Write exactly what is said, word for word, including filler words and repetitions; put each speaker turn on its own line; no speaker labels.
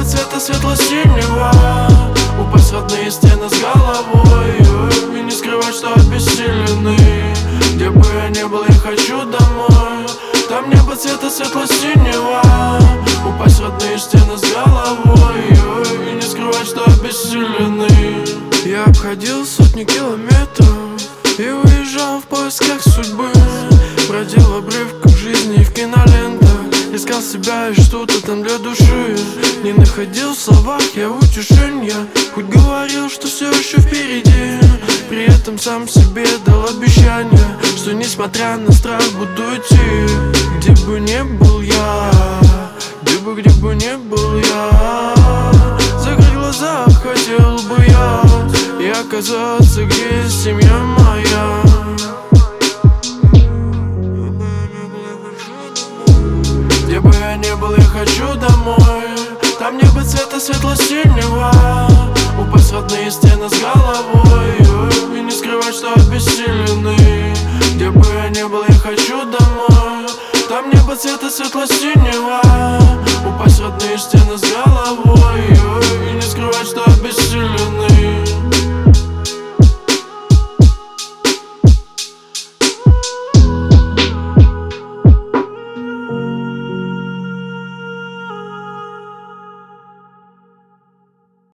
цвета светло-синего, упасть в родные стены с головой и не скрывать, что обессиленный. Где бы я ни был, я хочу домой. Там небо цвета светло-синего, упасть в родные стены с головой и не скрывать, что обессиленный. Я обходил сотни километров и уезжал в поисках судьбы. Бродил в обрывках жизни и в кинолентах, искал себя и что-то там для души. Не находил в словах я утешения, хоть говорил, что все еще впереди. При этом сам себе дал обещание, что несмотря на страх буду идти. Где бы ни был я, где бы, где бы ни был я, закрыть глаза хотел бы я и оказаться, где есть семья моя. Где бы я ни был, я хочу домой. Там небо цвета светло-синего, упасть в родные стены с головой и не скрывать, что обессиленный. Где бы я ни был, я хочу домой. Там небо цвета светло-синего, упасть